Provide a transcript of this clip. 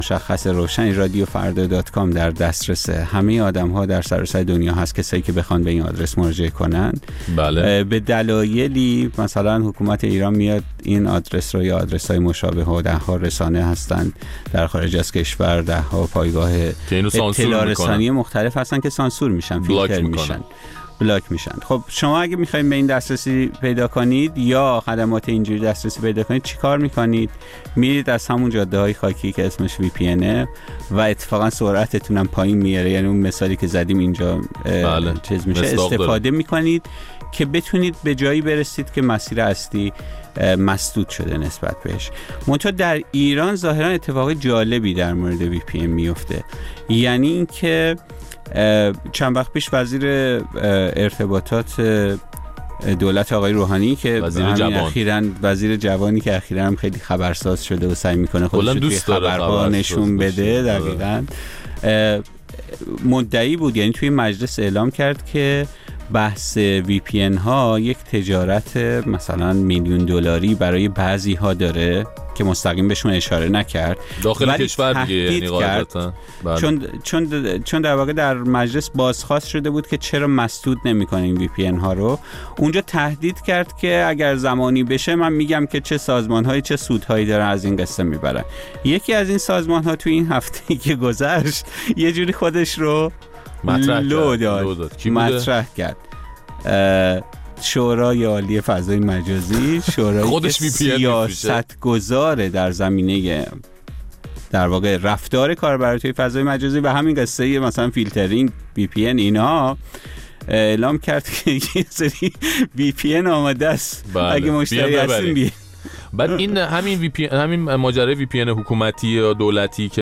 مشخص روشن رادیوفردا.com در دسترس همه آدم‌ها در سراسر دنیا هست، کسایی که بخوان به این آدرس مراجعه کنن. بله. به دلایلی مثلا حکومت ایران میاد این آدرس رو یا آدرس‌های مشابه و ده‌ها رسانه هستن در خارج از کشور، ده‌ها پایگاه اطلاع رسانی مختلف هستن که سانسور میشن، فیلتر میشن، بلاک میشن. خب شما اگه میخواید به این دسترسی پیدا کنید یا خدمات اینجوری دسترسی پیدا کنید چیکار میکنید؟ میرید از همون جاده‌های خاکی که اسمش VPNه و اتفاقا سرعتتون هم پایین میاره، یعنی اون مثالی که زدیم اینجا چیز میشه، استفاده میکنید که بتونید به جایی برسید که مسیر اصلی مسدود شده نسبت بهش. منتها در ایران ظاهرا اتفاق جالبی در مورد VPN میفته، یعنی اینکه چند وقت پیش وزیر ارتباطات دولت آقای روحانی که وزیر جوانی که اخیراً هم خیلی خبرساز شده و سعی میکنه خودش رو توی خبرها نشون بده، دقیقاً مدعی بود، یعنی توی مجلس اعلام کرد که بحث VPN ها یک تجارت مثلا $1,000,000 برای بعضی ها داره که مستقیم بهشون اشاره نکرد داخل کشور دیگه، یعنی قاعدتا چون در واقع در مجلس بازخواست شده بود که چرا مسدود نمی‌کنیم VPN ها رو. اونجا تهدید کرد که اگر زمانی بشه من میگم که چه سازمان‌هایی چه سودهایی دارن از این قصه میبرن. یکی از این سازمان‌ها تو in هفته که گذشت یه جوری خودش رو مطرح کرد. شورای عالی فضای مجازی، شورایی که سیاستگزار در زمینه در واقع رفتار کاربران توی فضای مجازی و همین قصه مثلا فیلترینگ VPN اینا، اعلام کرد که یه سری VPN آماده است. اگه مشتری هستین بعد این همین ماجرای VPN حکومتی یا دولتی که